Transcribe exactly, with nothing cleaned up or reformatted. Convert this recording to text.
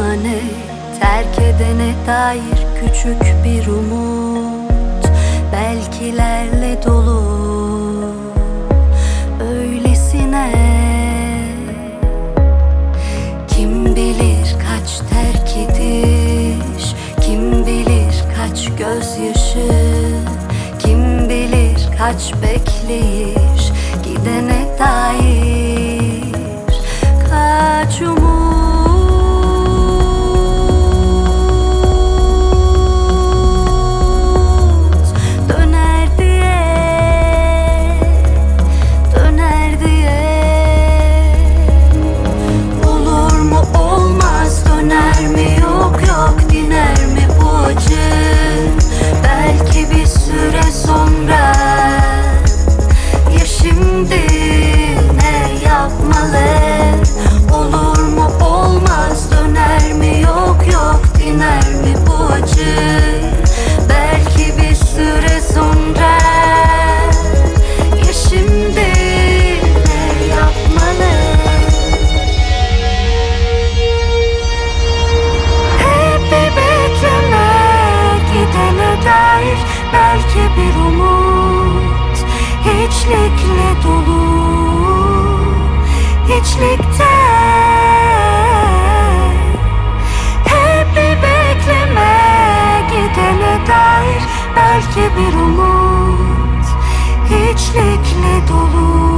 emanet, terk edene dair küçük bir umut, belkilerle dolu öylesine. Kim bilir kaç terk ediş, kim bilir kaç gözyaşı, kim bilir kaç bekleyiş, gidene dair kaç umut. Belki bir umut, hiçlikle dolu, hiçlikte. Hep bir bekleme, gidene dair belki bir umut, hiçlikle dolu.